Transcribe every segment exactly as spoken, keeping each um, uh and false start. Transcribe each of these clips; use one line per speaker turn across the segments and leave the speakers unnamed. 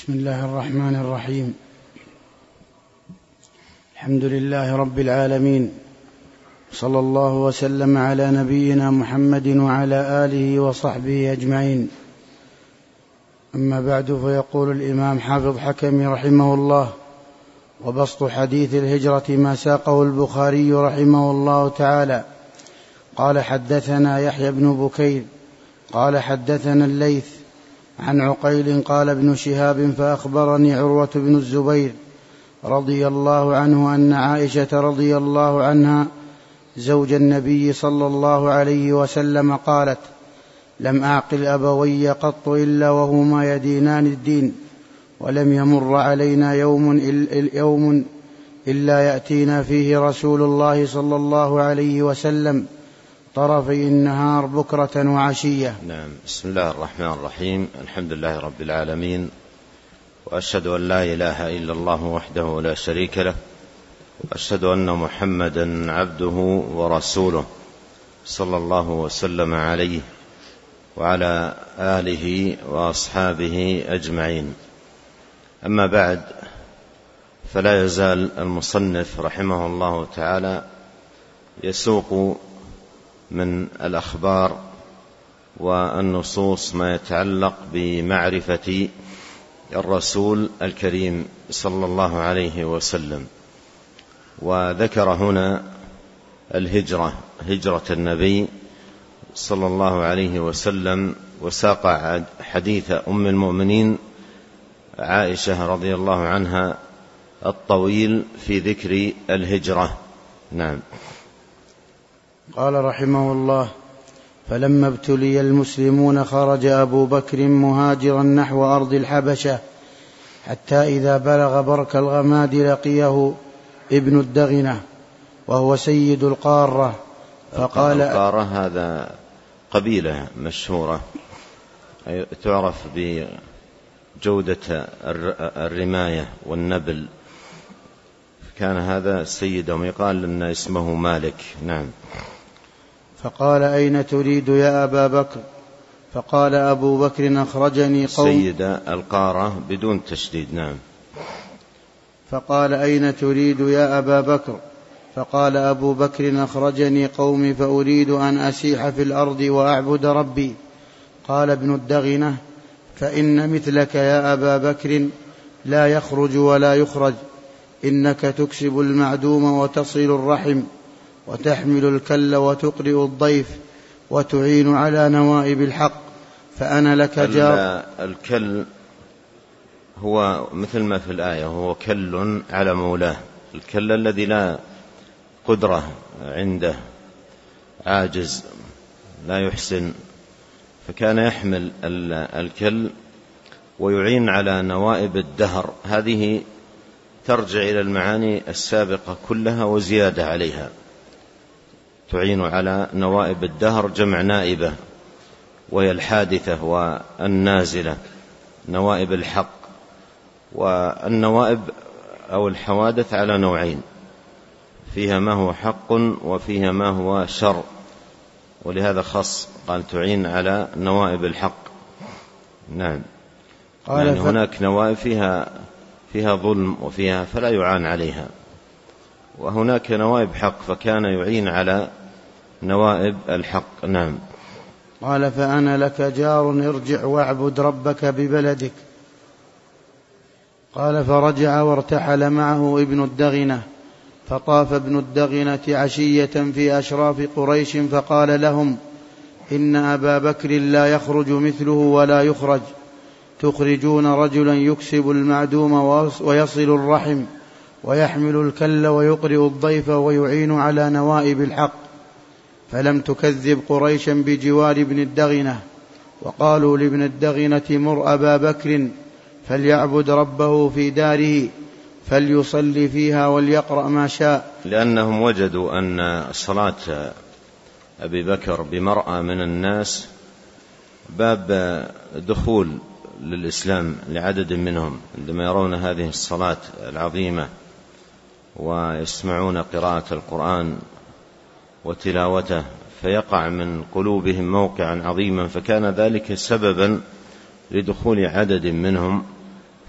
بسم الله الرحمن الرحيم. الحمد لله رب العالمين، صلى الله وسلم على نبينا محمد وعلى آله وصحبه أجمعين. أما بعد، فيقول الإمام حافظ حكمي رحمه الله: وبسط حديث الهجرة ما ساقه البخاري رحمه الله تعالى. قال: حدثنا يحيى بن بكير قال حدثنا الليث عن عقيل قال ابن شهاب فأخبرني عروة بن الزبير رضي الله عنه أن عائشة رضي الله عنها زوج النبي صلى الله عليه وسلم قالت: لم أعقل أبوي قط إلا وهما يدينان الدين، ولم يمر علينا يوم, يوم إلا يأتينا فيه رسول الله صلى الله عليه وسلم طرفي النهار بكرة وعشية.
نعم. بسم الله الرحمن الرحيم. الحمد لله رب العالمين، وأشهد أن لا إله إلا الله وحده لا شريك له، وأشهد أن محمدا عبده ورسوله صلى الله وسلم عليه وعلى آله وأصحابه أجمعين. أما بعد، فلا يزال المصنف رحمه الله تعالى يسوق من الأخبار والنصوص ما يتعلق بمعرفة الرسول الكريم صلى الله عليه وسلم. وذكر هنا الهجرة، هجرة النبي صلى الله عليه وسلم، وساق حديث أم المؤمنين عائشة رضي الله عنها الطويل في ذكر الهجرة. نعم.
قال رحمه الله: فلما ابتلي المسلمون خرج أبو بكر مهاجرا نحو أرض الحبشة، حتى إذا بلغ برك الغماد لقيه ابن الدغنة وهو سيد القارة، فقال:
القارة هذا قبيلة مشهورة تعرف بجودة الرماية والنبل، كان هذا سيدهم، يقال أن اسمه مالك. نعم.
فقال: أين تريد يا أبا بكر؟ فقال أبو بكر: أخرجني قوم.
سيد القارة بدون تشديد. نعم.
فقال: أين تريد يا أبا بكر؟ فقال أبو بكر: أخرجني قومي فأريد أن أسيح في الأرض وأعبد ربي. قال ابن الدغنة: فإن مثلك يا أبا بكر لا يخرج ولا يخرج، إنك تكسب المعدوم وتصل الرحم وتحمل الكل وتقرئ الضيف وتعين على نوائب الحق، فأنا لك جار.
الكل هو مثل ما في الآية، هو كل على مولاه، الكل الذي لا قدرة عنده، عاجز لا يحسن، فكان يحمل الكل ويعين على نوائب الدهر. هذه ترجع إلى المعاني السابقة كلها وزيادة عليها. تعين على نوائب الدهر جمع نائبة، وهي الحادثة والنازلة، نوائب الحق. والنوائب أو الحوادث على نوعين، فيها ما هو حق وفيها ما هو شر، ولهذا خص قال تعين على نوائب الحق. نعم. يعني ف... هناك نوائب فيها فيها ظلم وفيها فلا يعان عليها، وهناك نوائب حق فكان يعين على نوائب الحق. نعم.
قال: فأنا لك جار، ارجع واعبد ربك ببلدك. قال: فرجع وارتحل معه ابن الدغنة، فطاف ابن الدغنة عشية في أشراف قريش، فقال لهم: إن أبا بكر لا يخرج مثله ولا يخرج، تخرجون رجلا يكسب المعدوم ويصل الرحم ويحمل الكل ويقرئ الضيف ويعين على نوائب الحق، فلم تكذب قريشا بجوار ابن الدغنة. وقالوا لابن الدغنة: مر أبا بكر فليعبد ربه في داره فليصلي فيها وليقرأ ما شاء.
لأنهم وجدوا أن صلاة أبي بكر بمرأة من الناس باب دخول للإسلام لعدد منهم، عندما يرون هذه الصلاة العظيمة ويسمعون قراءة القرآن وتلاوته فيقع من قلوبهم موقعا عظيما، فكان ذلك سببا لدخول عدد منهم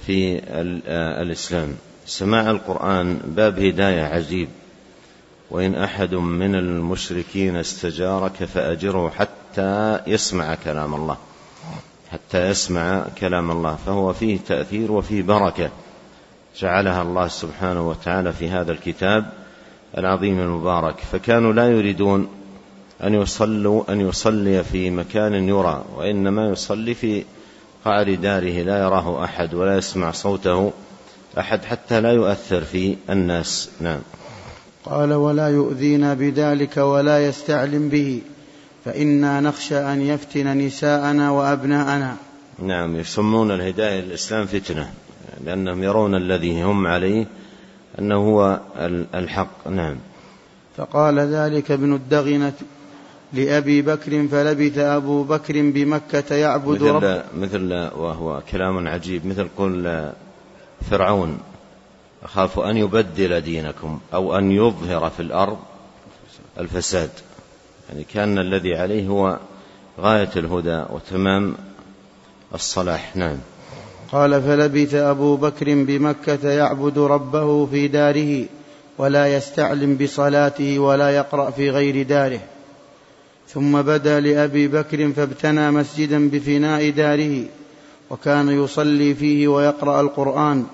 في الإسلام. سماع القرآن باب هداية عجيب، وإن أحد من المشركين استجارك فأجره حتى يسمع كلام الله، حتى يسمع كلام الله، فهو فيه تأثير وفيه بركة جعلها الله سبحانه وتعالى في هذا الكتاب العظيم المبارك. فكانوا لا يريدون أن يصلوا أن يصلي في مكان يرى، وإنما يصلي في قعر داره لا يراه أحد ولا يسمع صوته أحد حتى لا يؤثر في الناس. نعم.
قال: ولا يؤذينا بذلك ولا يستعلم به، فإنا نخشى أن يفتن نساءنا وأبناءنا.
نعم، يسمون الهداية الإسلام فتنة، لأنهم يرون الذي هم عليه أنه هو الحق. نعم.
فقال ذلك ابن الدغنة لأبي بكر، فلبث أبو بكر بمكة يعبد
مثل
رب
مثل وهو كلام عجيب، مثل قول فرعون: أخاف أن يبدل دينكم أو أن يظهر في الأرض الفساد. يعني كان الذي عليه هو غاية الهدى وتمام الصلاح. نعم.
قال: فلبث أبو بكر بمكة يعبد ربه في داره ولا يستعلم بصلاته ولا يقرأ في غير داره، ثم بدا لأبي بكر فابتنى مسجدا بفناء داره، وكان يصلي فيه ويقرأ القرآن،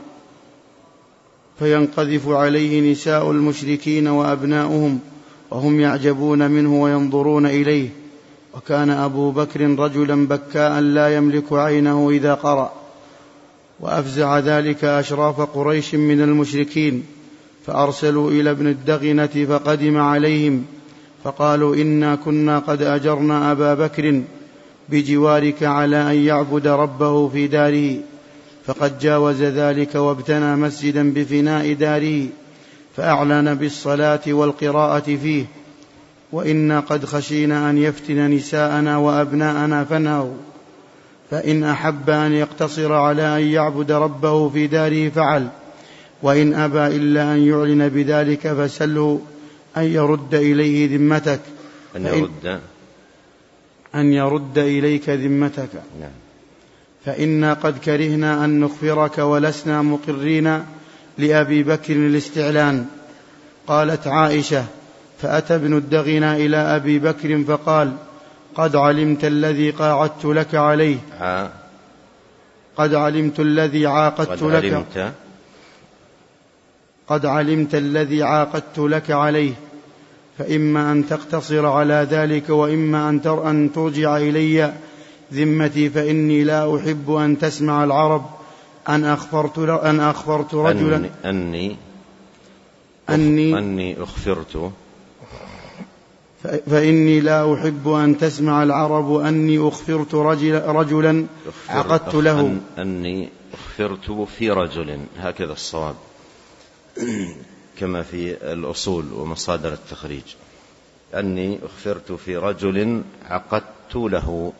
فينقذف عليه نساء المشركين وأبناؤهم وهم يعجبون منه وينظرون إليه. وكان أبو بكر رجلا بكاء لا يملك عينه إذا قرأ، وأفزع ذلك أشراف قريش من المشركين، فأرسلوا إلى ابن الدغنة فقدم عليهم فقالوا: إنا كنا قد أجرنا أبا بكر بجوارك على أن يعبد ربه في داره، فقد جاوز ذلك وابتنى مسجدا بفناء داره فأعلن بالصلاة والقراءة فيه، وإنا قد خشينا أن يفتن نساءنا وأبناءنا فنهوا، فإن أحب أن يقتصر على أن يعبد ربه في داره فعل، وإن أبى إلا أن يعلن بذلك فسله أن يرد إليه ذمتك
أن يرد
أن يرد إليك ذمتك
نعم.
فإنا قد كرهنا أن نخفرك ولسنا مقرين لأبي بكر الاستعلان. قالت عائشة: فأتى ابن الدغنة إلى أبي بكر فقال: قد علمت الذي قاعدت لك عليه
ها.
قد علمت الذي عاقدت
قد
لك
علمت
قد علمت الذي عاقدت لك عليه، فإما أن تقتصر على ذلك وإما أن, تر أن ترجع إلي ذمتي، فإني لا أحب أن تسمع العرب أن أخفرت, أن أخفرت رجلا
أني
أني,
أني أخفرت
فإني لا أحب أن تسمع العرب أني أخفرت رجل رجلا عقدت له.
أني أخفرت في رجل، هكذا الصواب كما في الأصول ومصادر التخريج، أني أخفرت في رجل عقدت له.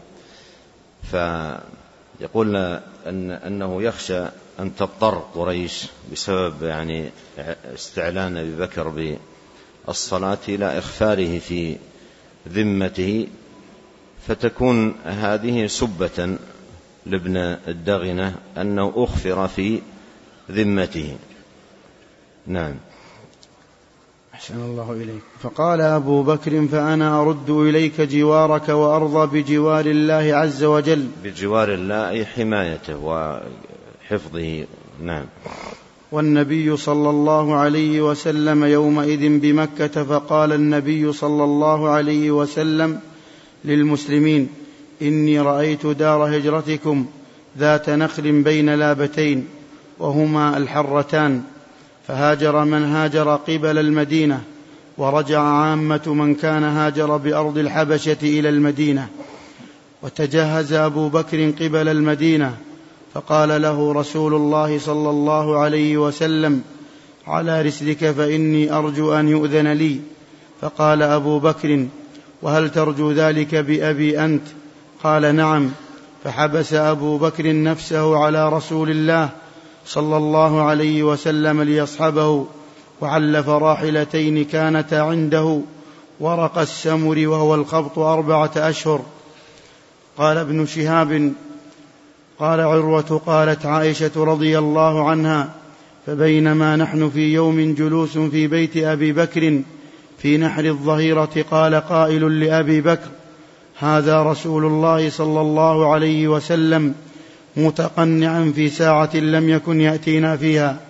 فيقول أن أنه يخشى أن تضطر قريش بسبب يعني استعلان أبي بكر بالصلاة إلى إخفاره في ذمته، فتكون هذه سبة لابن الدغنة أنه أخفر في ذمته. نعم.
أحسن الله إليك. فقال أبو بكر: فأنا أرد إليك جوارك وأرضى بجوار الله عز وجل.
بجوار الله أي حمايته وحفظه. نعم.
والنبي صلى الله عليه وسلم يومئذ بمكة، فقال النبي صلى الله عليه وسلم للمسلمين: إني رأيت دار هجرتكم ذات نخل بين لابتين وهما الحرتان، فهاجر من هاجر قبل المدينة، ورجع عامة من كان هاجر بأرض الحبشة إلى المدينة. وتجهز أبو بكر قبل المدينة، فقال له رسول الله صلى الله عليه وسلم: على رسلك فإني أرجو أن يؤذن لي. فقال أبو بكر: وهل ترجو ذلك بأبي أنت؟ قال: نعم. فحبس أبو بكر نفسه على رسول الله صلى الله عليه وسلم ليصحبه، وعلف راحلتين كانتا عنده، ورق السمر وهو الخبط أربعة أشهر. قال ابن شهاب: قال عروة قالت عائشة رضي الله عنها فبينما نحن في يوم جلوس في بيت أبي بكر في نحر الظهيرة قال قائل لأبي بكر هذا رسول الله صلى الله عليه وسلم متقنعا في ساعة لم يكن يأتينا فيها.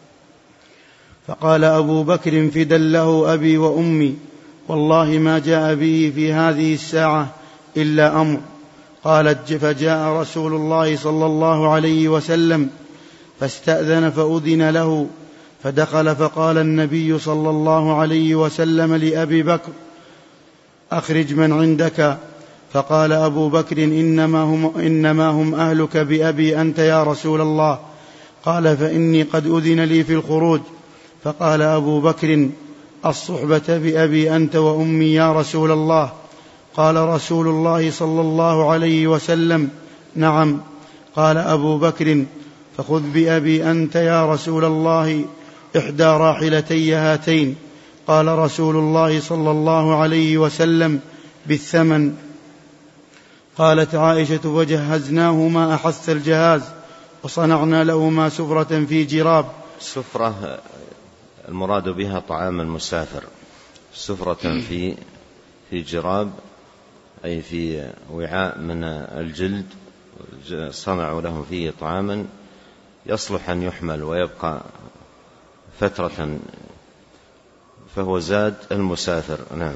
فقال أبو بكر فدا له أبي وأمي والله ما جاء به في هذه الساعة إلا أمر. قالت فجاء رسول الله صلى الله عليه وسلم فاستأذن فأذن له فدخل فقال النبي صلى الله عليه وسلم لأبي بكر أخرج من عندك. فقال أبو بكر إنما هم, إنما هم أهلك بأبي أنت يا رسول الله. قال فإني قد أذن لي في الخروج. فقال أبو بكر الصحبة بأبي أنت وأمي يا رسول الله. قال رسول الله صلى الله عليه وسلم نعم. قال أبو بكر فخذ بأبي أنت يا رسول الله إحدى راحلتي هاتين. قال رسول الله صلى الله عليه وسلم بالثمن. قالت عائشة فجهزناه ما أحث الجهاز وصنعنا له ما سفرة في جراب.
السفرة المراد بها طعام المسافر، سفرة في في جراب أي في وعاء من الجلد صنعوا له فيه طعاما يصلح أن يحمل ويبقى فترة، فهو زاد المسافر. نعم.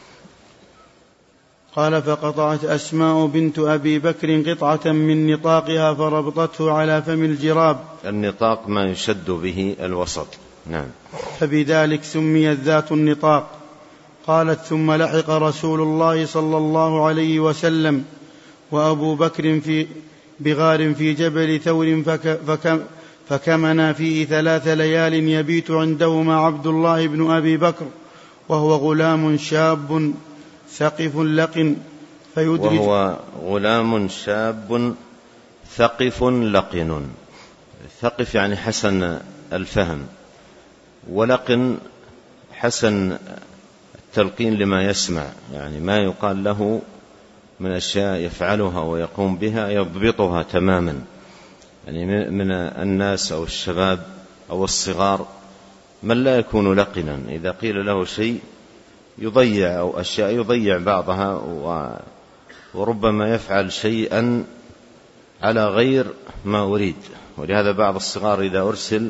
قال فقطعت أسماء بنت أبي بكر قطعة من نطاقها فربطته على فم الجراب.
النطاق ما يشد به الوسط. نعم.
فبذلك سميت ذات النطاق. قالت ثم لحق رسول الله صلى الله عليه وسلم وأبو بكر في بغار في جبل ثور فك فكم فكمنا فيه ثلاث ليال يبيت عندهما عبد الله بن أبي بكر وهو غلام شاب ثقف لقن فيدرج
وهو غلام شاب ثقف لقن. ثقف يعني حسن الفهم، ولقن حسن التلقين لما يسمع، يعني ما يقال له من أشياء يفعلها ويقوم بها يضبطها تماما. يعني من الناس أو الشباب أو الصغار من لا يكون لقنا، إذا قيل له شيء يضيع أو أشياء يضيع بعضها وربما يفعل شيئا على غير ما أريد. ولهذا بعض الصغار إذا أرسل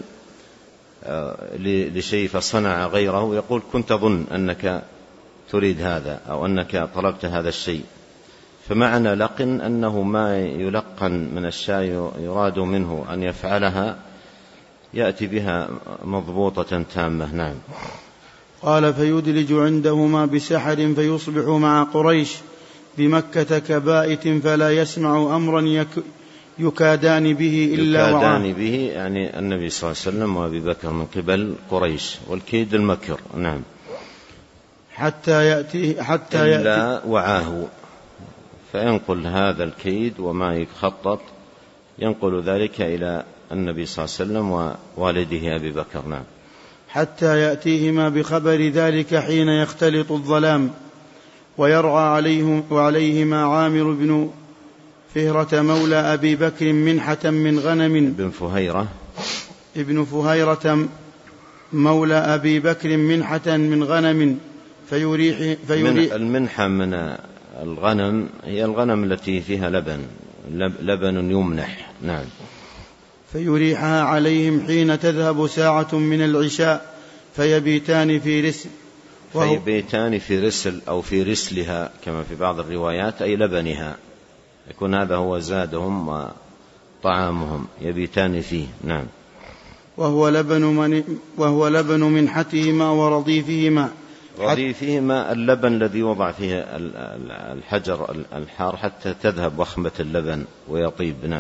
لشيء فصنع غيره يقول كنت أظن أنك تريد هذا أو أنك طلبت هذا الشيء. فمعنى لقن أنه ما يلقن من الشيء يراد منه أن يفعلها يأتي بها مضبوطة تامة. نعم.
قال فيدلج عندهما بسحر فيصبح مع قريش بمكة كبائت فلا يسمع أمرا يك يكادان به إلا وعاه.
يكادان به يعني النبي صلى الله عليه وسلم وأبي بكر من قبل قريش، والكيد المكر. نعم.
حتى يأتي حتى
إلا
يأتي
وعاه، فينقل هذا الكيد وما يخطط ينقل ذلك إلى النبي صلى الله عليه وسلم ووالده أبي بكر. نعم.
حتى يأتيهما بخبر ذلك حين يختلط الظلام ويرعى عليهم وعليهما عامر بن فهرة مولى أبي بكر منحة من غنم.
ابن فهيرة
ابن فهيرة مولى أبي بكر منحة من غنم فيريح, فيريح
المنحة من الغنم هي الغنم التي فيها لبن لبن يمنح. نعم.
فيريحها عليهم حين تذهب ساعة من العشاء فيبيتان في رسل
فيبيتان في رسل أو في رسلها كما في بعض الروايات أي لبنها، يكون هذا هو زادهم وطعامهم يبيتان فيه. نعم.
وهو لبن من وهو لبن منحتهما ورضيفهما.
رضيفهما اللبن الذي وضع فيه الحجر الحار حتى تذهب وخمة اللبن ويطيب. نعم.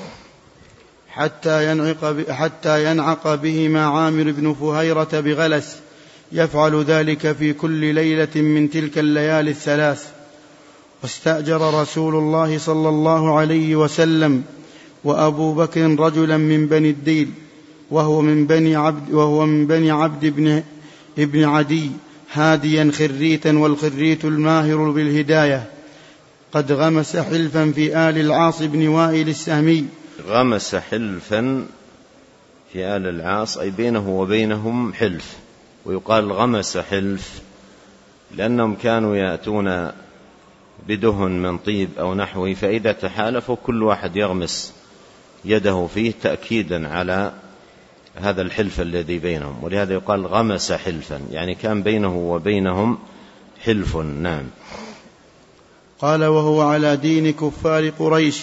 حتى ينعق حتى ينعق بهما عامر بن فهيرة بغلس يفعل ذلك في كل ليلة من تلك الليالي الثلاث. واستأجر رسول الله صلى الله عليه وسلم وأبو بكر رجلا من بني الديل وهو من بني عبد وهو من بني عبد ابن ابن عدي هاديا خريتا، والخريت الماهر بالهداية. قد غمس حلفا في آل العاص بن وائل السهمي.
غمس حلفا في آل العاص أي بينه وبينهم حلف، ويقال غمس حلف لأنهم كانوا يأتون بدهن من طيب أو نحوه، فإذا تحالفوا كل واحد يغمس يده فيه تأكيدا على هذا الحلف الذي بينهم، ولهذا يقال غمس حلفا، يعني كان بينه وبينهم حلف. نعم.
قال وهو على دين كفار قريش،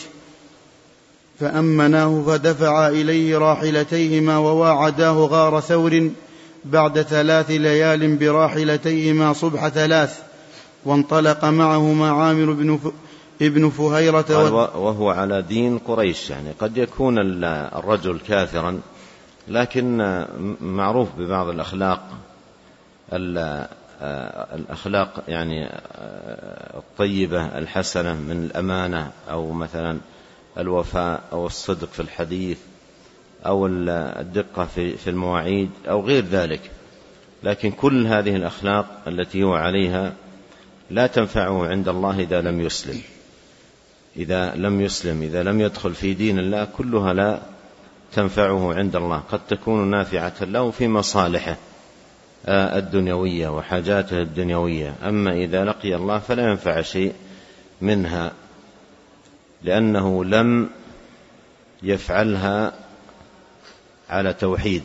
فأمناه فدفع إليه راحلتيهما وواعداه غار ثور بعد ثلاث ليال براحلتيهما صبح ثلاث، وانطلق معهما عامر بن ف... ابن فهيرة.
وهو على دين قريش، يعني قد يكون الرجل كافرا لكن معروف ببعض الأخلاق الأخلاق يعني الطيبة الحسنة من الأمانة أو مثلا الوفاء أو الصدق في الحديث أو الدقة في المواعيد أو غير ذلك، لكن كل هذه الأخلاق التي هو عليها لا تنفعه عند الله إذا لم يسلم إذا لم يسلم إذا لم يدخل في دين الله، كلها لا تنفعه عند الله، قد تكون نافعة له في مصالحه الدنيوية وحاجاته الدنيوية، أما إذا لقي الله فلا ينفع شيء منها، لأنه لم يفعلها على توحيد،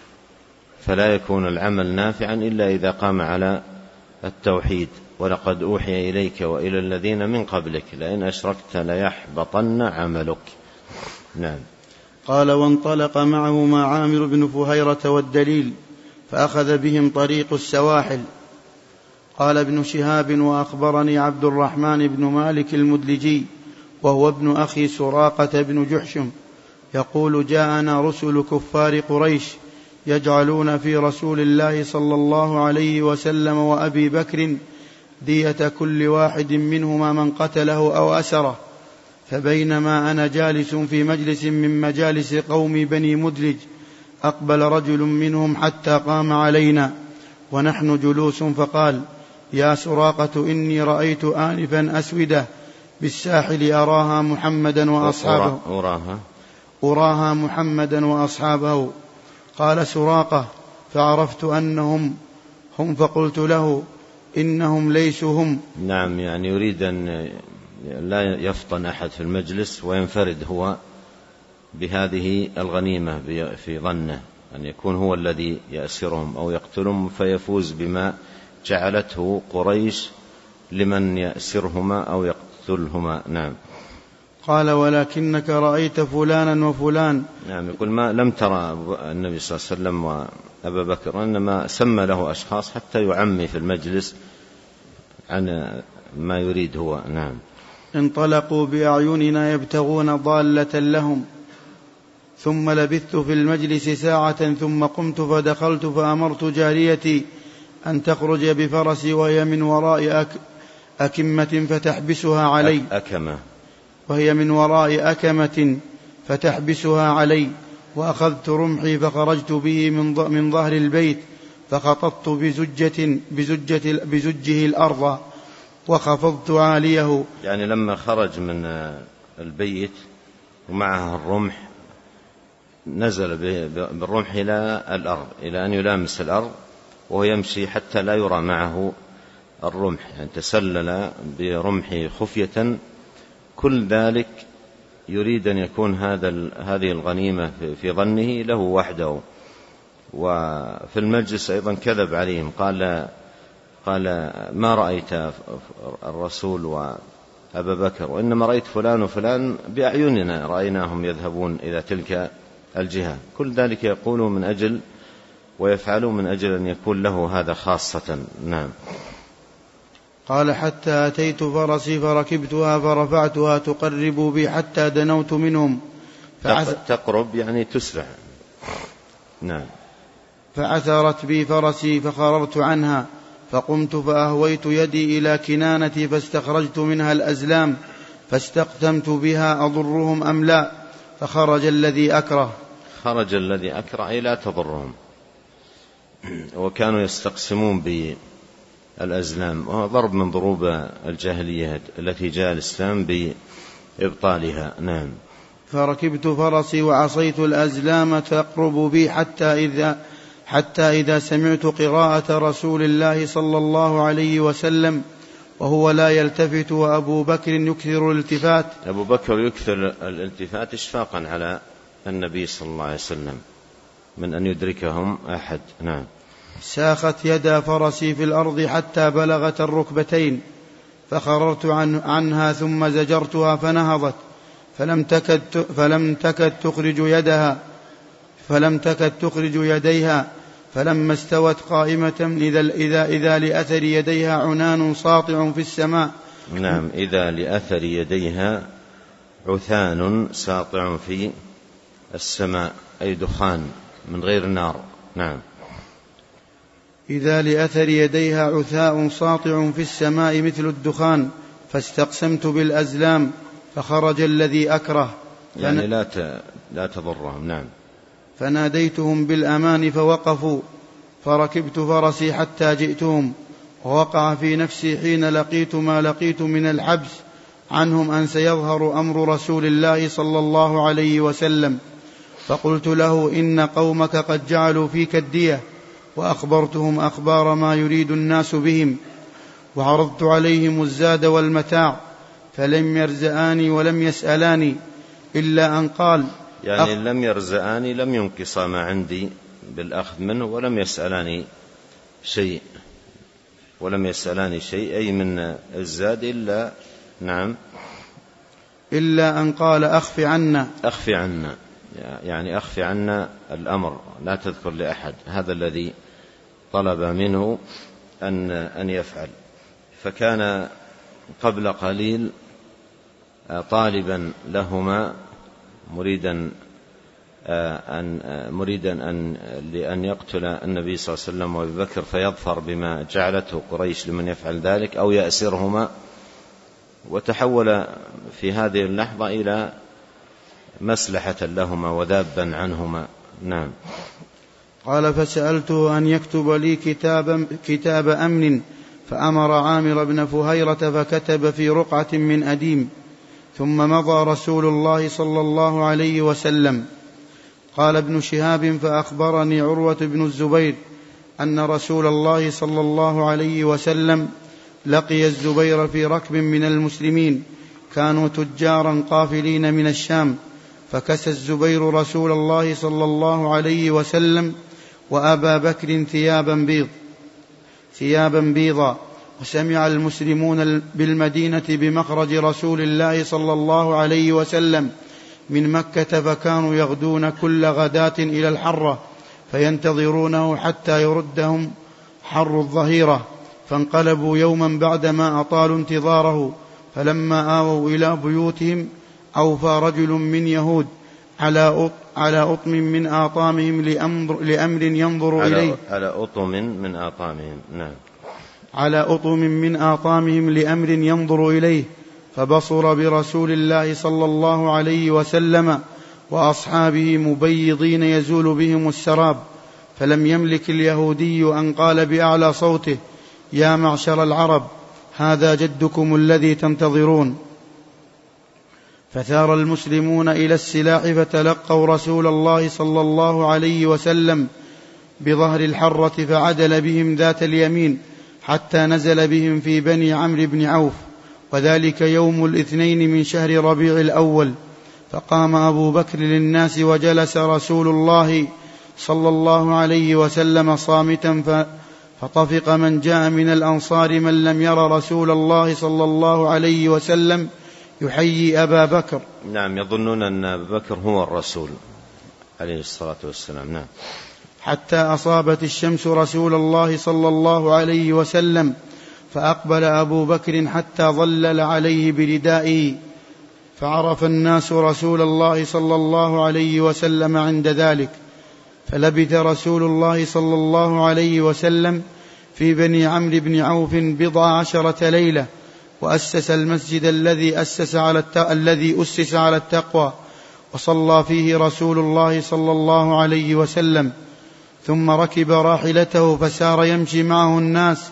فلا يكون العمل نافعا إلا إذا قام على التوحيد. ولقد أوحي إليك وإلى الذين من قبلك لئن أشركت ليحبطن عملك. نعم.
قال وانطلق معهما عامر بن فهيرة والدليل فأخذ بهم طريق السواحل. قال ابن شهاب وأخبرني عبد الرحمن بن مالك المدلجي وهو ابن أخي سراقة بن جحشم يقول جاءنا رسل كفار قريش يجعلون في رسول الله صلى الله عليه وسلم وأبي بكر دية كل واحد منهما من قتله أو أسره، فبينما أنا جالس في مجلس من مجالس قوم بني مدلج أقبل رجل منهم حتى قام علينا ونحن جلوس فقال يا سراقة إني رأيت آنفا أسودة بالساحل أراها محمدا وأصحابه
أراها
أراها محمدا وأصحابه. قال سراقة فعرفت أنهم هم فقلت له إنهم ليسوا هم.
نعم، يعني يريد أن لا يفطن أحد في المجلس وينفرد هو بهذه الغنيمة في ظنه أن يكون هو الذي يأسرهم أو يقتلهم فيفوز بما جعلته قريش لمن يأسرهما أو يقتلهما. نعم.
قال ولكنك رأيت فلانا وفلان.
نعم، يقول ما لم ترى النبي صلى الله عليه وسلم وأبا بكر، إنما سمى له أشخاص حتى يعمي في المجلس عن ما يريد هو. نعم.
انطلقوا بأعيننا يبتغون ضالة لهم، ثم لبثت في المجلس ساعة ثم قمت فدخلت فأمرت جاريتي أن تخرج بفرسي وهي من وراء أك أكمة فتحبسها علي
أكمة
وهي من وراء أكمة فتحبسها علي، وأخذت رمحي فخرجت به من ظهر البيت فخططت بزجة بزجة بزجه الأرض وخفضت عاليه.
يعني لما خرج من البيت ومعه الرمح نزل بالرمح إلى الأرض إلى أن يلامس الأرض وهو يمشي حتى لا يرى معه الرمح، يعني تسلل برمحه خفية. كل ذلك يريد أن يكون هذا هذه الغنيمة في ظنه له وحده. وفي المجلس أيضا كذب عليهم، قال قال ما رأيت الرسول وأبا بكر وإنما رأيت فلان وفلان بأعيننا رأيناهم يذهبون إلى تلك الجهة. كل ذلك يقولوا من أجل ويفعلوا من أجل أن يكون له هذا خاصة. نعم.
قال حتى أتيت فرسي فركبتها فرفعتها تقرب بي حتى دنوت منهم
فعث... تقرب يعني تسرع. نعم.
فعثرت بي فرسي فخررت عنها فقمت فأهويت يدي إلى كنانتي فاستخرجت منها الأزلام فاستقتمت بها أضرهم أم لا، فخرج الذي أكره.
خرج الذي أكره أي لا تضرهم. وكانوا يستقسمون الأزلام، وهو ضرب من ضروب الجاهلية التي جاء الإسلام بإبطالها. نعم.
فركبت فرسي وعصيت الأزلام تقرب بي حتى إذا, حتى إذا سمعت قراءة رسول الله صلى الله عليه وسلم وهو لا يلتفت وأبو بكر يكثر الالتفات.
أبو بكر يكثر الالتفات إشفاقا على النبي صلى الله عليه وسلم من أن يدركهم أحد. نعم.
ساخت يدا فرسي في الأرض حتى بلغت الركبتين، فخررت عن عنها ثم زجرتها فنهضت، فلم تكد, فلم تكد تخرج يدها فلم تكد تخرج يديها، فلما استوت قائمة إذا, إذا, إذا لأثر يديها عنان ساطع في السماء.
نعم. إذا لأثر يديها عثان ساطع في السماء، أي دخان من غير نار. نعم.
إذا لأثر يديها عثاء ساطع في السماء مثل الدخان، فاستقسمت بالأزلام فخرج الذي أكره،
يعني لا لا تضرهم. نعم.
فناديتهم بالأمان فوقفوا، فركبت فرسي حتى جئتهم، ووقع في نفسي حين لقيت ما لقيت من الحبس عنهم أن سيظهر أمر رسول الله صلى الله عليه وسلم، فقلت له إن قومك قد جعلوا فيك الدية، وأخبرتهم أخبار ما يريد الناس بهم، وعرضت عليهم الزاد والمتاع، فلم يرزآني ولم يسألاني إلا أن قال،
يعني لم يرزآني لم ينقص ما عندي بالأخذ منه، ولم يسألاني شيء ولم يسألاني شيء أي من الزاد إلا نعم
إلا أن قال أخف عنا
أخف عنا يعني أخف عنا الأمر، لا تذكر لأحد. هذا الذي طلب منه أن أن يفعل. فكان قبل قليل طالبا لهما مريدا أن مريدا أن لأن يقتل النبي صلى الله عليه وسلم وأبي بكر فيظفر بما جعلته قريش لمن يفعل ذلك، أو يأسرهما. وتحول في هذه اللحظة إلى مصلحة لهما وذابا عنهما. نعم.
قال فسألته أن يكتب لي كتاب, كتاب أمن، فأمر عامر بن فهيرة فكتب في رقعة من أديم، ثم مضى رسول الله صلى الله عليه وسلم. قال ابن شهاب فأخبرني عروة بن الزبير أن رسول الله صلى الله عليه وسلم لقي الزبير في ركب من المسلمين كانوا تجارا قافلين من الشام، فكسى الزبير رسول الله صلى الله عليه وسلم وأبا بكر ثيابا بيض ثيابا بيضا. وسمع المسلمون بالمدينة بمخرج رسول الله صلى الله عليه وسلم من مكة، فكانوا يغدون كل غداة إلى الحرة فينتظرونه حتى يردهم حر الظهيرة، فانقلبوا يوما بعدما أطالوا انتظاره، فلما آووا إلى بيوتهم أوفى رجل من يهود على على أطم من آطامهم لأمر, لأمر ينظر
على
إليه
على أطم من آطامهم. نعم.
على أطم من آطامهم لأمر ينظر إليه، فبصر برسول الله صلى الله عليه وسلم وأصحابه مبيضين يزول بهم السراب، فلم يملك اليهودي أن قال بأعلى صوته: يا معشر العرب، هذا جدكم الذي تنتظرون. فثار المسلمون إلى السلاح فتلقوا رسول الله صلى الله عليه وسلم بظهر الحرة، فعدل بهم ذات اليمين حتى نزل بهم في بني عمرو بن عوف، وذلك يوم الاثنين من شهر ربيع الأول. فقام أبو بكر للناس وجلس رسول الله صلى الله عليه وسلم صامتا، فطفق من جاء من الأنصار من لم ير رسول الله صلى الله عليه وسلم يحيي أبا بكر.
نعم. يظنون أن أبا بكر هو الرسول عليه الصلاة والسلام. نعم.
حتى أصابت الشمس رسول الله صلى الله عليه وسلم، فأقبل أبو بكر حتى ظلل عليه بردائه، فعرف الناس رسول الله صلى الله عليه وسلم عند ذلك. فلبث رسول الله صلى الله عليه وسلم في بني عمرو بن عوف بضع عشرة ليلة، وأسس المسجد الذي أسس على الذي أسس على التقوى، وصلى فيه رسول الله صلى الله عليه وسلم، ثم ركب راحلته فسار يمشي معه الناس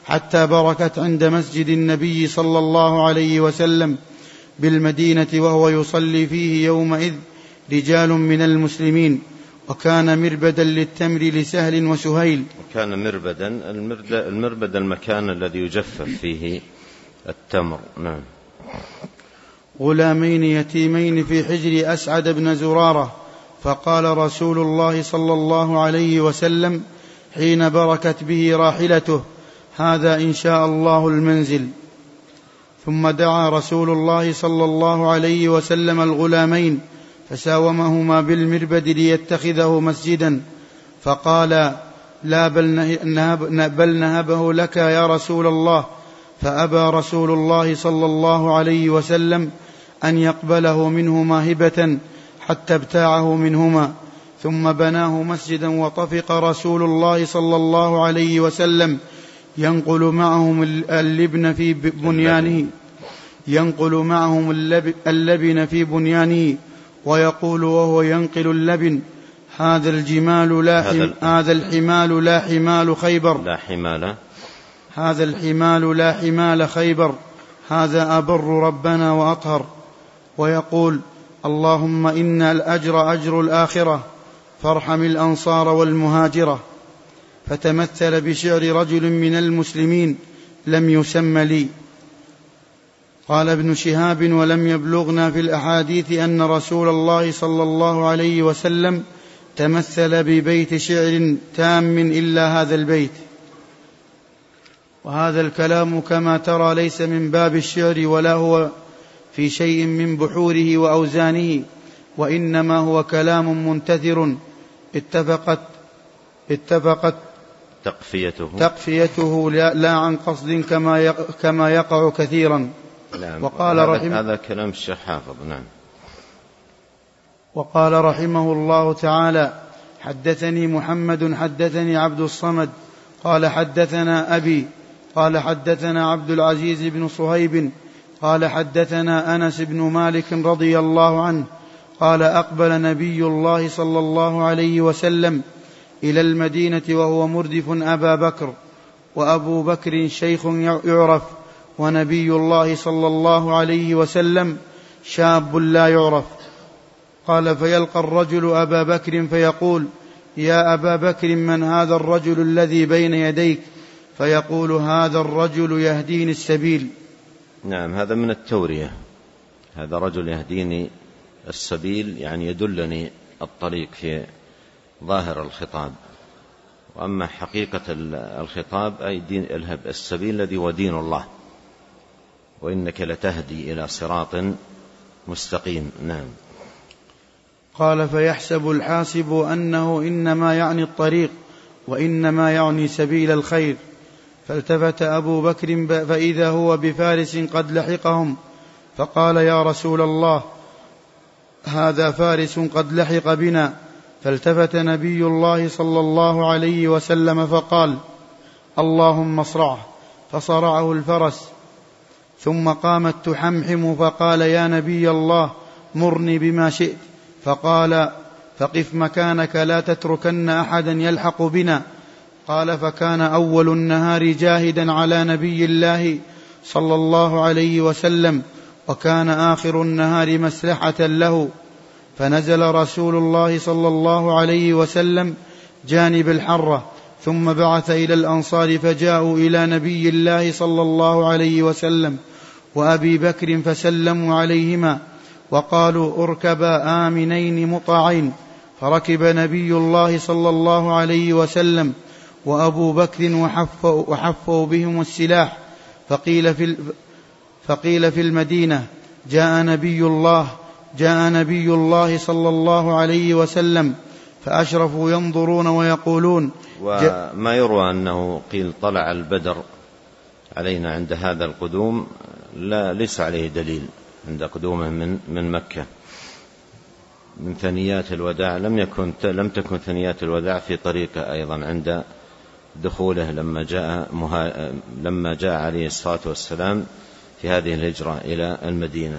حتى بركت عند مسجد النبي صلى الله عليه وسلم بالمدينة وهو يصلي فيه يومئذ رجال من المسلمين، وكان مربدا للتمر لسهل وسهيل.
وكان مربدا، المربد المكان الذي يجفف فيه التمر. نعم.
غلامين يتيمين في حجر أسعد بن زرارة، فقال رسول الله صلى الله عليه وسلم حين بركت به راحلته: هذا إن شاء الله المنزل. ثم دعا رسول الله صلى الله عليه وسلم الغلامين فساومهما بالمربد ليتخذه مسجدا، فقال: لا بل, نهب بل نهبه لك يا رسول الله. فأبى رسول الله صلى الله عليه وسلم أن يقبله منهما هبة حتى ابتاعه منهما، ثم بناه مسجدا. وطفق رسول الله صلى الله عليه وسلم ينقل معهم اللبن في بنيانه ينقل معهم اللبن في بنيانه ويقول وهو ينقل اللبن: هذا الجمال لا حم... هذا الحمال لا حمال خيبر
لا حمال
هذا الحمال لا حمال خيبر هذا أبر ربنا وأطهر. ويقول: اللهم إن الأجر أجر الآخرة فارحم الأنصار والمهاجرة. فتمثل بشعر رجل من المسلمين لم يسم لي. قال ابن شهاب: ولم يبلغنا في الأحاديث أن رسول الله صلى الله عليه وسلم تمثل ببيت شعر تام إلا هذا البيت. وهذا الكلام كما ترى ليس من باب الشعر ولا هو في شيء من بحوره وأوزانه، وإنما هو كلام منتثر اتفقت اتفقت
تقفيته,
تقفيته لا عن قصد كما كما يقع كثيرا.
نعم.
وقال
هذا,
رحمه
هذا كلام الشيخ حافظ. نعم.
وقال رحمه الله تعالى: حدثني محمد حدثني عبد الصمد قال حدثنا أبي قال حدثنا عبد العزيز بن صهيب قال حدثنا أنس بن مالك رضي الله عنه قال: أقبل نبي الله صلى الله عليه وسلم إلى المدينة وهو مردف أبا بكر، وأبو بكر شيخ يعرف، ونبي الله صلى الله عليه وسلم شاب لا يعرف. قال: فيلقى الرجل أبا بكر فيقول: يا أبا بكر، من هذا الرجل الذي بين يديك؟ فيقول: هذا الرجل يهديني السبيل.
نعم. هذا من التورية. هذا رجل يهديني السبيل، يعني يدلني الطريق في ظاهر الخطاب. وأما حقيقة الخطاب أي دين السبيل الذي هو دين الله، وإنك لتهدي إلى صراط مستقيم. نعم.
قال: فيحسب الحاسب أنه إنما يعني الطريق وإنما يعني سبيل الخير. فالتفت أبو بكر فإذا هو بفارس قد لحقهم، فقال: يا رسول الله، هذا فارس قد لحق بنا. فالتفت نبي الله صلى الله عليه وسلم فقال: اللهم اصرعه. فصرعه الفرس، ثم قامت تحمحم فقال: يا نبي الله، مرني بما شئت. فقال: فقف مكانك لا تتركن أحدا يلحق بنا. قال: فكان أول النهار جاهدا على نبي الله صلى الله عليه وسلم، وكان آخر النهار مسلحة له. فنزل رسول الله صلى الله عليه وسلم جانب الحرة، ثم بعث إلى الأنصار فجاءوا إلى نبي الله صلى الله عليه وسلم وأبي بكر فسلموا عليهما وقالوا: اركبا آمنين مطاعين. فركب نبي الله صلى الله عليه وسلم وأبو بكر وحفوا, وحفوا بهم السلاح. فقيل في, فقيل في المدينة: جاء نبي الله جاء نبي الله صلى الله عليه وسلم. فأشرفوا ينظرون ويقولون.
وما يروى أنه قيل طلع البدر علينا عند هذا القدوم، لا ليس عليه دليل عند قدومه من من مكة من ثنيات الوداع. لم يكن لم تكن ثنيات الوداع في طريقه أيضا عند دخوله لما جاء مها... لما جاء عليه الصلاة والسلام في هذه الهجرة إلى المدينة.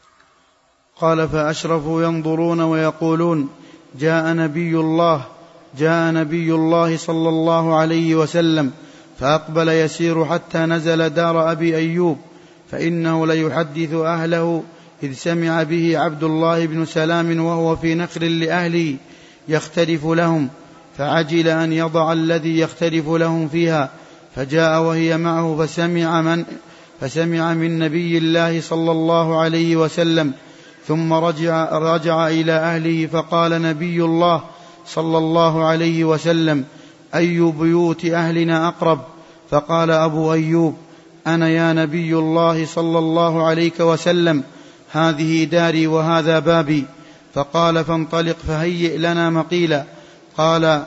قال: فأشرفوا ينظرون ويقولون: جاء نبي الله جاء نبي الله صلى الله عليه وسلم فأقبل يسير حتى نزل دار أبي أيوب، فإنه ليحدث أهله إذ سمع به عبد الله بن سلام وهو في نخل لأهله يختلف لهم، فعجل أن يضع الذي يختلف لهم فيها، فجاء وهي معه فسمع من, فسمع من نبي الله صلى الله عليه وسلم، ثم رجع, رجع إلى أهله فقال نبي الله صلى الله عليه وسلم: أي بيوت أهلنا أقرب؟ فقال أبو أيوب: أنا يا نبي الله صلى الله عليه وسلم، هذه داري وهذا بابي. فقال: فانطلق فهيئ لنا مقيلا. قال: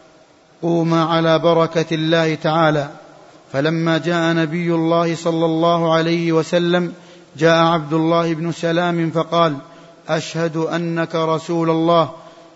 قوما على بركة الله تعالى. فلما جاء نبي الله صلى الله عليه وسلم جاء عبد الله بن سلام فقال: أشهد أنك رسول الله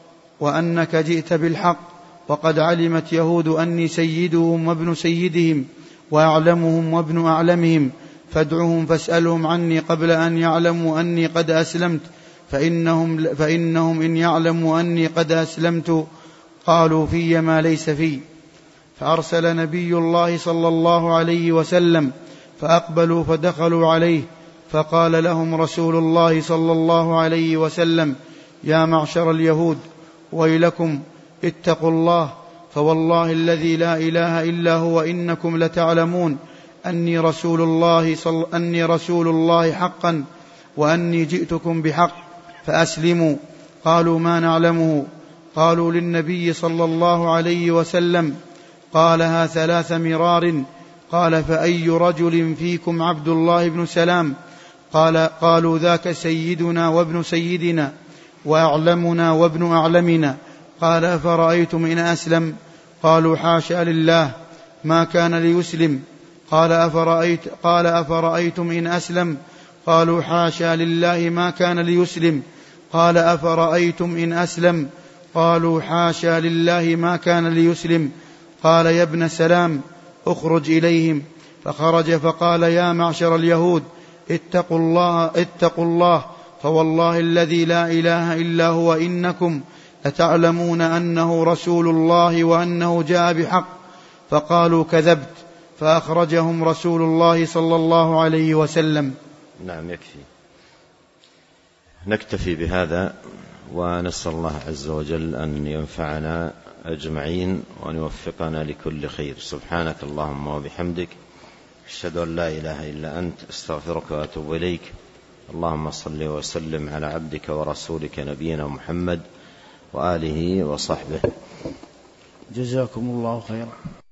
وأنك جئت بالحق، وقد علمت يهود أني سيدهم وابن سيدهم وأعلمهم وابن أعلمهم، فادعهم فاسألهم عني قبل أن يعلموا أني قد أسلمت، فإنهم, فإنهم إن يعلموا أني قد أسلمت قالوا في ما ليس في. فأرسل نبي الله صلى الله عليه وسلم فأقبلوا فدخلوا عليه، فقال لهم رسول الله صلى الله عليه وسلم: يا معشر اليهود، ويلكم، اتقوا الله، فوالله الذي لا إله إلا هو إنكم لتعلمون أني رسول الله, صل... أني رسول الله حقا، وأني جئتكم بحق، فأسلموا. قالوا: ما نعلمه. قالوا للنبي صلى الله عليه وسلم قالها ثلاث مرار. قال: فأي رجل فيكم عبد الله بن سلام؟ قال قالوا: ذاك سيدنا وابن سيدنا وأعلمنا وابن أعلمنا. قال: أفرأيتم إن أسلم؟ قالوا: حاشا لله، ما كان ليسلم. قال: أفرأيت قال أفرأيتم إن أسلم؟ قالوا: حاشا لله، ما كان ليسلم. قال: أفرأيتم إن أسلم؟ قالوا: حاشا لله، ما كان ليسلم. قال: يا ابن سلام، اخرج إليهم. فخرج فقال: يا معشر اليهود، اتقوا الله, اتقوا الله فوالله الذي لا إله إلا هو إنكم لتعلمون أنه رسول الله وأنه جاء بحق. فقالوا: كذبت. فأخرجهم رسول الله صلى الله عليه وسلم.
نعم، يكفي، نكتفي بهذا، ونسأل الله عز وجل أن ينفعنا أجمعين وأن يوفقنا لكل خير. سبحانك اللهم وبحمدك، أشهد أن لا إله إلا أنت، أستغفرك وأتوب إليك. اللهم صل وسلم على عبدك ورسولك نبينا محمد وآله وصحبه.
جزاكم الله خيرا.